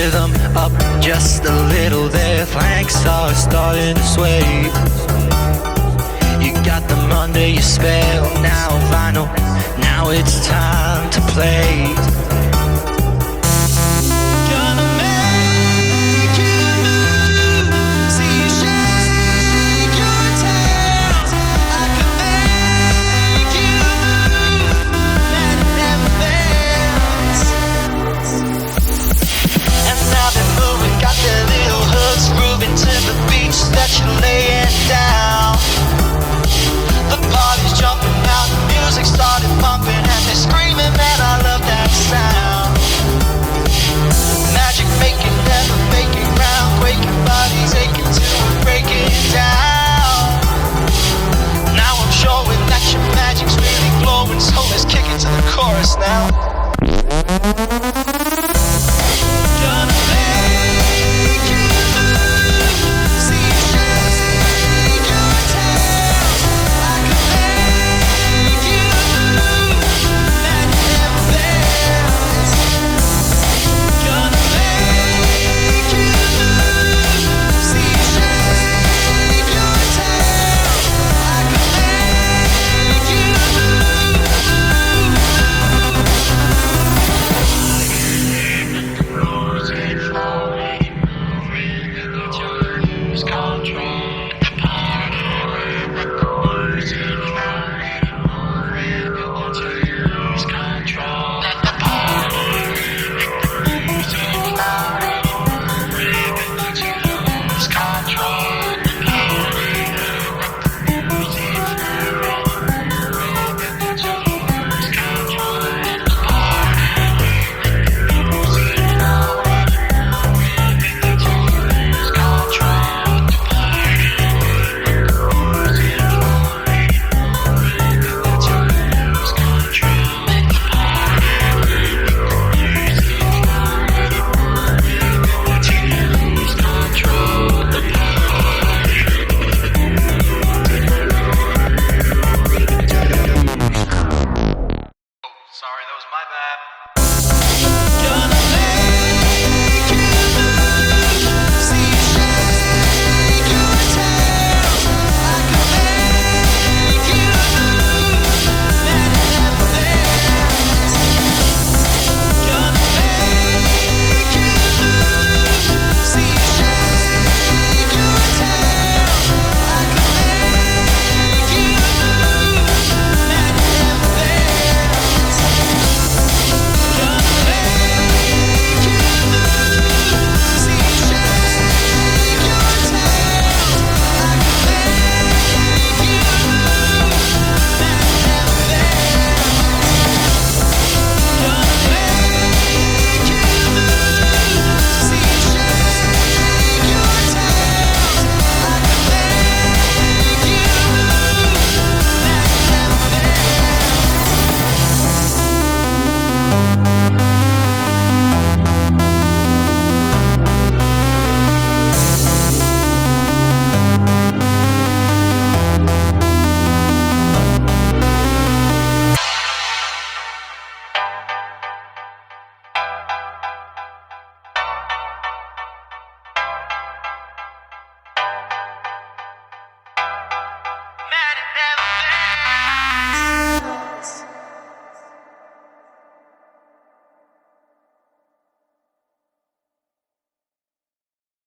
rhythm up just a little. Their flanks are starting to sway. You got them under your spell now, vinyl. Now it's time to play. That you're laying down. The party's jumping out, the music started pumping, and they're screaming, man, I love that sound. Magic making, never faking, round quaking, bodies aching till we're breaking down. Now I'm showing that your magic's really glowing, so let's kick it to the chorus now. Flow.